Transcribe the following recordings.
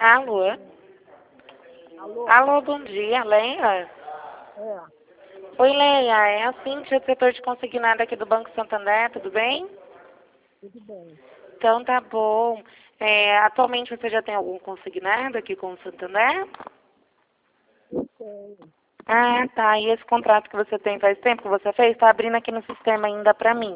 Alô? Alô? Alô, bom dia, Leia? É, Oi, Leia, é a Cíntia do setor de consignado aqui do Banco Santander, tudo bem? tudo bem. Então tá bom. Atualmente você já tem algum consignado aqui com o Santander? Eu tenho. Ah, tá. E esse contrato que você tem faz tempo que você fez? Tá abrindo aqui no sistema ainda pra mim.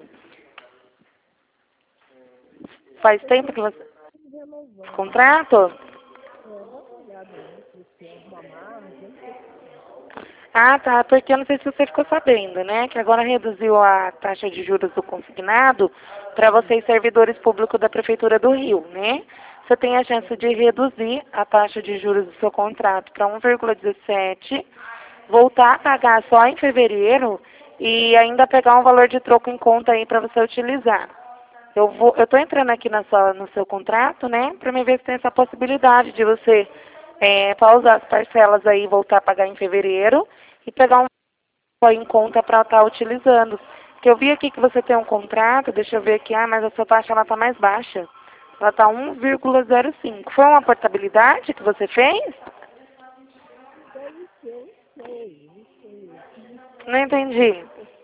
Faz tempo que você... Renovando. Contrato? Dá uma olhada aí, se tem alguma margem. Ah, tá, porque eu não sei se você ficou sabendo, né, que agora reduziu a taxa de juros do consignado para vocês servidores públicos da Prefeitura do Rio, né? Você tem a chance de reduzir a taxa de juros do seu contrato para 1,17, voltar a pagar só em fevereiro e ainda pegar um valor de troco em conta aí para você utilizar. Eu tô entrando aqui no seu contrato, né, para me ver se tem essa possibilidade de você pausar as parcelas aí e voltar a pagar em fevereiro e pegar um valor em conta para estar utilizando. Porque eu vi aqui que você tem um contrato, deixa eu ver aqui, mas a sua taxa ela tá mais baixa. Ela tá 1,05. Foi uma portabilidade que você fez? Deve ser, não sei. Não entendi.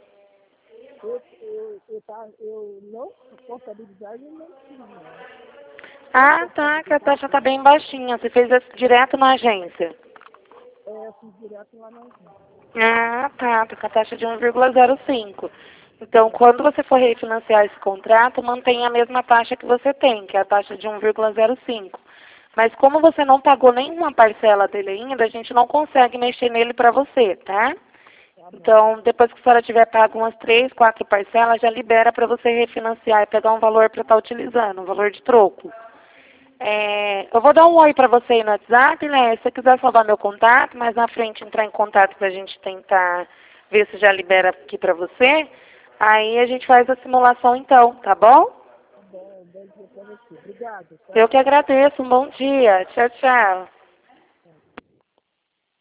Eu não, a portabilidade eu não tinha. Tem Ah, tá, que a taxa tá portabilidade? bem baixinha. Você fez isso direto na agência. Eu fiz direto lá na agência. Ah, tá com a taxa de 1,05. Então, quando você for refinanciar esse contrato, mantenha a mesma taxa que você tem, que é a taxa de 1,05. Mas como você não pagou nenhuma parcela dele ainda, a gente não consegue mexer nele para você, tá? Tá bom. Então, depois que a senhora tiver pago umas 3, 4 parcelas, já libera para você refinanciar e pegar um valor para estar utilizando, um valor de troco. Eu vou dar um oi para você aí no WhatsApp, né? Se você quiser salvar meu contato, mais na frente entrar em contato para a gente tentar ver se já libera aqui para você. Aí a gente faz a simulação então, tá bom? Tá bom, bom dia pra você. Obrigado, Eu tá? que agradeço. Um bom dia. Tchau, tchau.